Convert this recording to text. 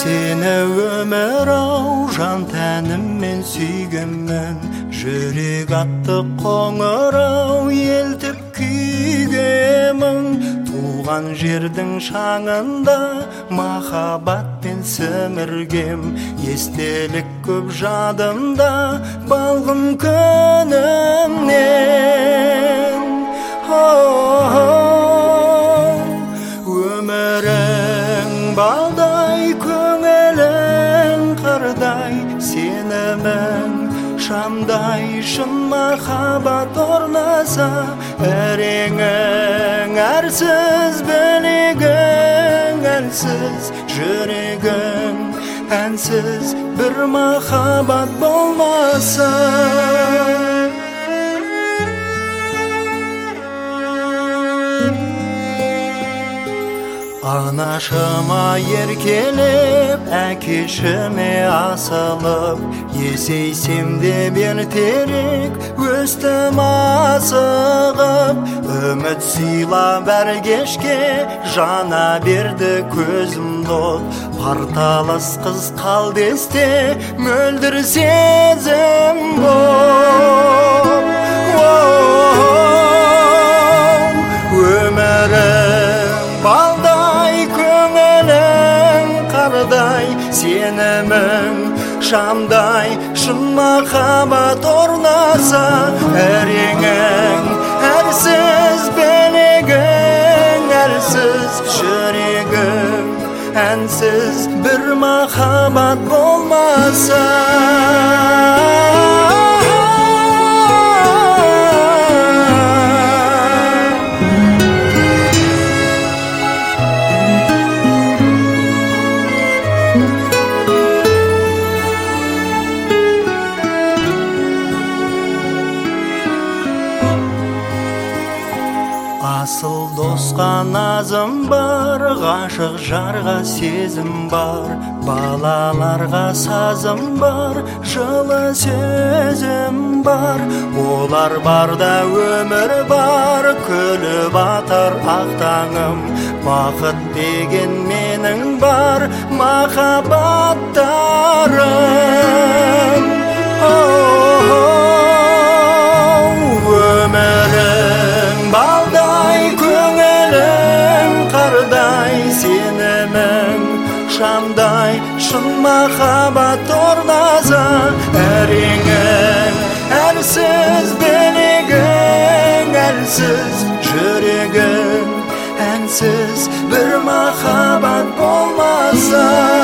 Seni ömür-ау жан тәніммен сүйгенмін, жүрек атты қоңырау елтіп күйгемін. Туған жердің шаңында махаббатпен сіміргем, естелік көп жадымда балғын күнімнен. Өмірің балдай, көңілің қырдай, сенімің шамдай, шын махаббат орнаса, әреңің әрсіз, білегің әлсіз, жүрегің әнсіз, бір махаббат болмаса. Анашыма еркелеп, әкешіме асылып, есейсем де ертерек өстім асығып. Үміт сыйлап әр кешке жана берді көзім дот, парталас қыз қалды есте мөлдір сезім боп. Өмірім балдай, көңілің қардай, сенімің шамдай, шын махаббат орнаса, әреңің әрсіз, білегің әлсіз, жүрегің әнсіз, бір махаббат болмаса. Асыл досқа назым бар, ғашық жарға сезім бар, балаларға сазым бар, жылы сөзім бар. Олар барда өмір бар, күліп атар ақ таңым, бақыт деген менің бар, махаббаттарым. Өмірің балдай, көңілің қардай, сенімің шамдай, шын махаббат орнаса, әреңің әрсіз, білегің әлсіз, жүрегің әнсіз, бір махаббат болмаса.